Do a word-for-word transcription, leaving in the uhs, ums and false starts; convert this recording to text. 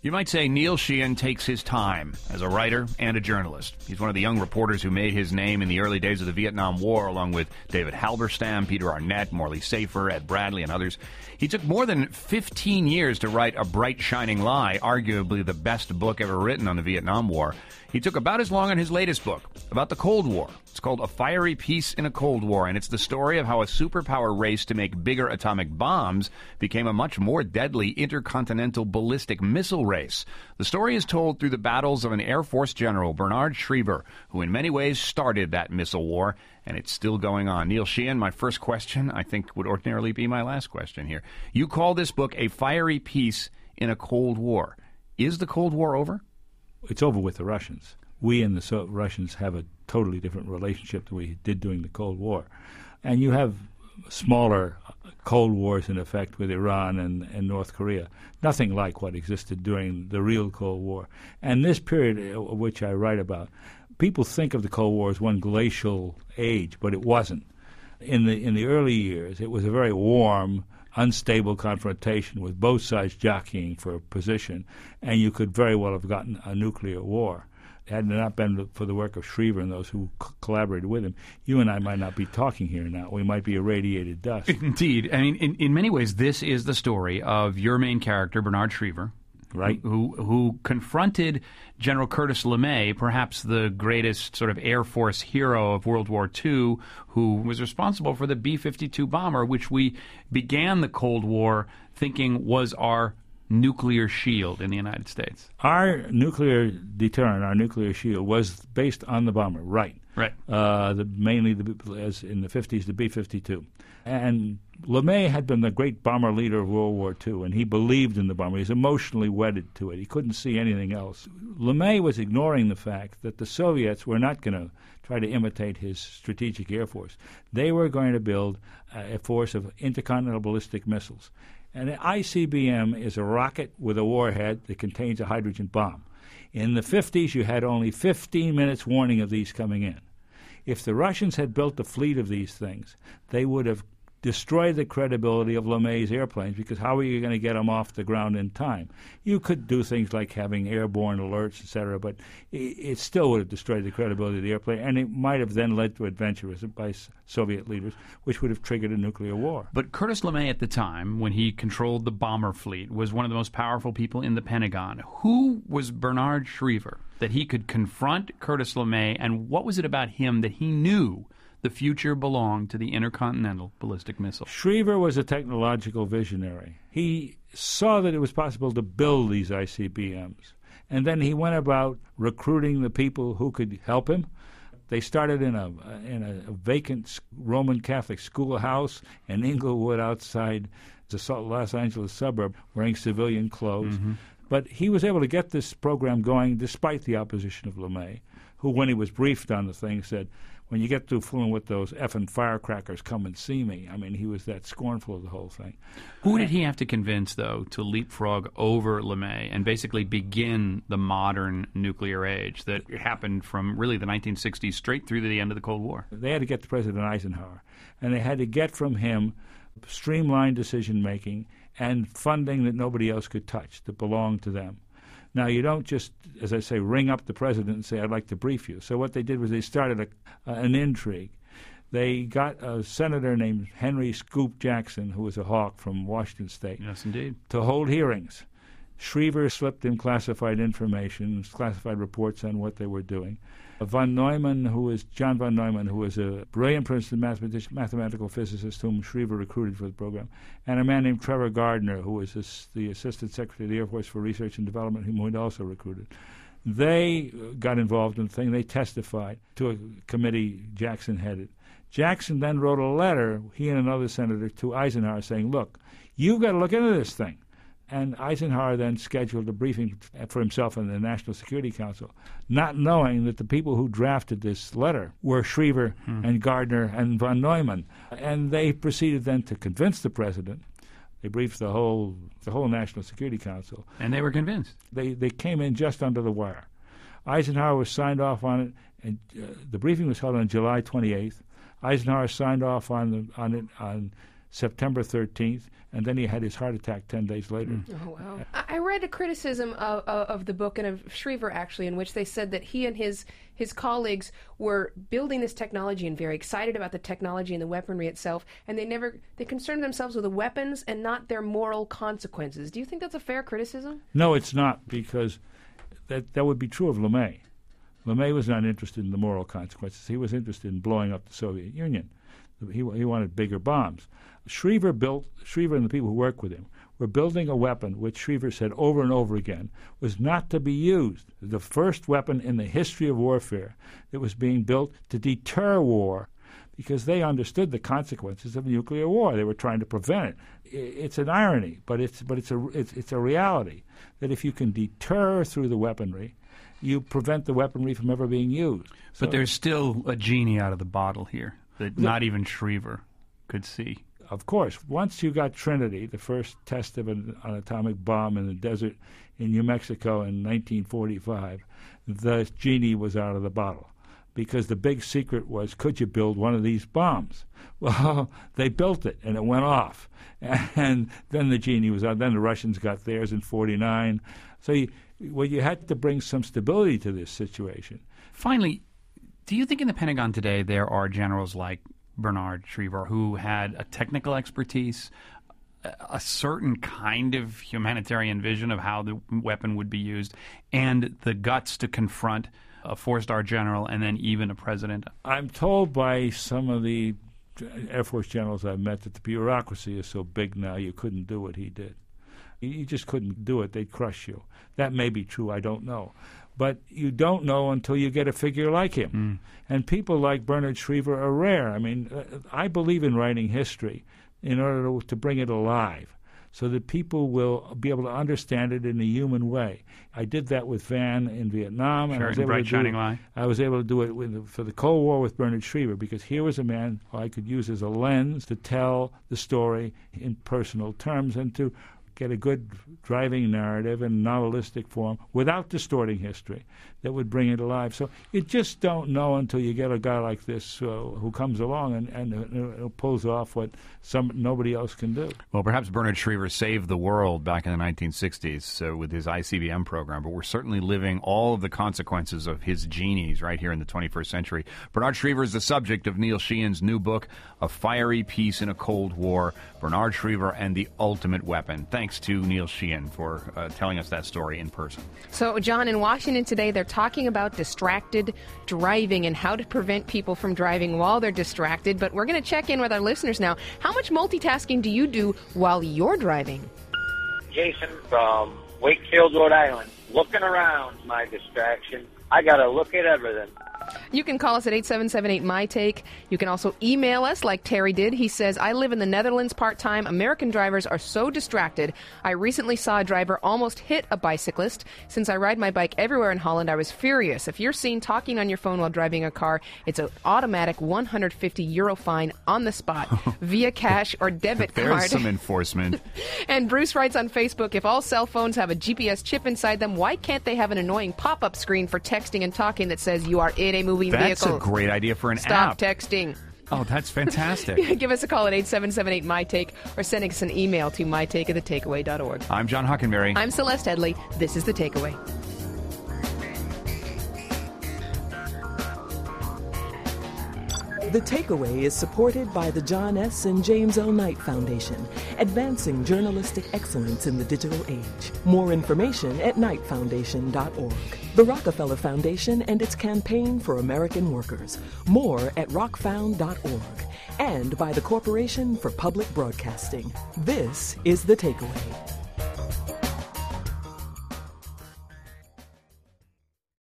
You might say Neil Sheehan takes his time as a writer and a journalist. He's one of the young reporters who made his name in the early days of the Vietnam War, along with David Halberstam, Peter Arnett, Morley Safer, Ed Bradley, and others. He took more than fifteen years to write A Bright Shining Lie, arguably the best book ever written on the Vietnam War. He took about as long on his latest book, about the Cold War. It's called A Fiery Peace in a Cold War, and it's the story of how a superpower race to make bigger atomic bombs became a much more deadly intercontinental ballistic missile race. The story is told through the battles of an Air Force general, Bernard Schriever, who in many ways started that missile war, and it's still going on. Neil Sheehan, my first question, I think would ordinarily be my last question here. You call this book A Fiery Peace in a Cold War. Is the Cold War over? It's over with the Russians. We and the so- Russians have a totally different relationship than we did during the Cold War. And you have smaller Cold Wars in effect with Iran and, and North Korea. Nothing like what existed during the real Cold War. And this period of which I write about, people think of the Cold War as one glacial age, but it wasn't. In the in the early years, it was a very warm, unstable confrontation with both sides jockeying for a position, and you could very well have gotten a nuclear war. Had it not been for the work of Schriever and those who c- collaborated with him, you and I might not be talking here now. We might be irradiated dust. Indeed. I mean, in, in many ways, this is the story of your main character, Bernard Schriever, right? Who, who confronted General Curtis LeMay, perhaps the greatest sort of Air Force hero of World War Two, who was responsible for the B fifty-two bomber, which we began the Cold War thinking was our nuclear shield in the United States. Our nuclear deterrent, our nuclear shield, was based on the bomber, right? Right. Uh, the, mainly, the, as in the fifties, the B fifty-two. And LeMay had been the great bomber leader of World War Two, and he believed in the bomber. He was emotionally wedded to it. He couldn't see anything else. LeMay was ignoring the fact that the Soviets were not going to try to imitate his strategic air force. They were going to build a force of intercontinental ballistic missiles. And an I C B M is a rocket with a warhead that contains a hydrogen bomb. In the fifties, you had only fifteen minutes warning of these coming in. If the Russians had built a fleet of these things, they would have destroyed the credibility of LeMay's airplanes, because how are you going to get them off the ground in time? You could do things like having airborne alerts, et cetera, but it, it still would have destroyed the credibility of the airplane, and it might have then led to adventurism by S- Soviet leaders, which would have triggered a nuclear war. But Curtis LeMay at the time, when he controlled the bomber fleet, was one of the most powerful people in the Pentagon. Who was Bernard Schriever that he could confront Curtis LeMay, and what was it about him that he knew the future belonged to the intercontinental ballistic missile? Schriever was a technological visionary. He saw that it was possible to build these I C B Ms, and then he went about recruiting the people who could help him. They started in a in a vacant Roman Catholic schoolhouse in Inglewood outside the Los Angeles suburb, wearing civilian clothes. Mm-hmm. But he was able to get this program going despite the opposition of LeMay, who, when he was briefed on the thing, said, when you get through fooling with those effing firecrackers, come and see me. I mean, he was that scornful of the whole thing. Who did he have to convince, though, to leapfrog over LeMay and basically begin the modern nuclear age that happened from really the nineteen sixties straight through to the end of the Cold War? They had to get to President Eisenhower, and they had to get from him streamlined decision-making and funding that nobody else could touch, that belonged to them. Now, you don't just, as I say, ring up the president and say, I'd like to brief you. So what they did was they started a, uh, an intrigue. They got a senator named Henry Scoop Jackson, who was a hawk from Washington State, yes, indeed, to hold hearings. Schriever slipped in classified information, classified reports on what they were doing. Von Neumann, who was John von Neumann, who was a brilliant Princeton mathematician, mathematical physicist whom Schriever recruited for the program, and a man named Trevor Gardner, who was this, the Assistant Secretary of the Air Force for Research and Development, whom we'd also recruited. They got involved in the thing. They testified to a committee Jackson headed. Jackson then wrote a letter, he and another senator, to Eisenhower saying, look, you've got to look into this thing. And Eisenhower then scheduled a briefing for himself and the National Security Council, not knowing that the people who drafted this letter were Schriever hmm. and Gardner and von Neumann. And they proceeded then to convince the president. They briefed the whole the whole National Security Council. And they were convinced. They they came in just under the wire. Eisenhower was signed off on it, and uh, the briefing was held on July twenty-eighth. Eisenhower signed off on the, on it on September thirteenth, and then he had his heart attack ten days later. Mm. Oh, wow. I read a criticism of, of, of the book and of Schriever, actually, in which they said that he and his, his colleagues were building this technology and very excited about the technology and the weaponry itself, and they never they concerned themselves with the weapons and not their moral consequences. Do you think that's a fair criticism? No, it's not, because that, that would be true of LeMay. LeMay was not interested in the moral consequences. He was interested in blowing up the Soviet Union. He, he wanted bigger bombs. Schriever built, Schriever and the people who worked with him were building a weapon which Schriever said over and over again was not to be used. The first weapon in the history of warfare that was being built to deter war, because they understood the consequences of nuclear war. They were trying to prevent it. It's an irony, but it's but it's a it's, it's a reality that if you can deter through the weaponry, you prevent the weaponry from ever being used. But So, there's still a genie out of the bottle here that not even Schriever could see. of course, once you got Trinity, the first test of an, an atomic bomb in the desert in New Mexico in nineteen forty-five, the genie was out of the bottle. Because the big secret was, could you build one of these bombs? Well, they built it, and it went off. And then the genie was out. Then the Russians got theirs in forty-nine. So you, well, you had to bring some stability to this situation. Finally, do you think in the Pentagon today there are generals like Bernard Schriever who had a technical expertise, a certain kind of humanitarian vision of how the weapon would be used, and the guts to confront a four-star general and then even a president? I'm told by some of the Air Force generals I've met that the bureaucracy is so big now you couldn't do what he did. You just couldn't do it. They'd crush you. That may be true. I don't know. But you don't know until you get a figure like him. Mm. And people like Bernard Schriever are rare. I mean, I believe in writing history in order to, to bring it alive, so that people will be able to understand it in a human way. I did that with Van in Vietnam. Sure, and I was in able Bright to Shining do, Line. I was able to do it with, for the Cold War with Bernard Schriever, because here was a man who I could use as a lens to tell the story in personal terms and to get a good driving narrative in novelistic form without distorting history that would bring it alive. So you just don't know until you get a guy like this uh, who comes along and, and uh, pulls off what some nobody else can do. Well, perhaps Bernard Schriever saved the world back in the nineteen sixties uh, with his I C B M program, but we're certainly living all of the consequences of his genies right here in the twenty-first century. Bernard Schriever is the subject of Neil Sheehan's new book, A Fiery Peace in a Cold War, Bernard Schriever and the Ultimate Weapon. Thanks to Neil Sheehan for uh, telling us that story in person. So, John, in Washington today, they're talking about distracted driving and how to prevent people from driving while they're distracted. But we're going to check in with our listeners now. How much multitasking do you do while you're driving? Jason from Wakefield, Rhode Island. Looking around, my distraction. I got to look at everything. You can call us at eight seven seven eight, M Y Take. You can also email us like Terry did. He says, I live in the Netherlands part-time. American drivers are so distracted. I recently saw a driver almost hit a bicyclist. Since I ride my bike everywhere in Holland, I was furious. If you're seen talking on your phone while driving a car, it's an automatic one hundred fifty euro fine on the spot via cash or debit There's card. There's some enforcement. And Bruce writes on Facebook, if all cell phones have a G P S chip inside them, why can't they have an annoying pop-up screen for texting and talking that says you are in a moving That's vehicle? a great idea for an Stop app. Stop texting. Oh, that's fantastic. Give us a call at eight seven seven eight, M Y Take or send us an email to my take at the takeaway dot org. I'm John Hockenberry. I'm Celeste Headley. This is The Takeaway. The Takeaway is supported by the John S. and James L. Knight Foundation, advancing journalistic excellence in the digital age. More information at knight foundation dot org. The Rockefeller Foundation and its campaign for American workers. More at rock found dot org. And by the Corporation for Public Broadcasting. This is The Takeaway.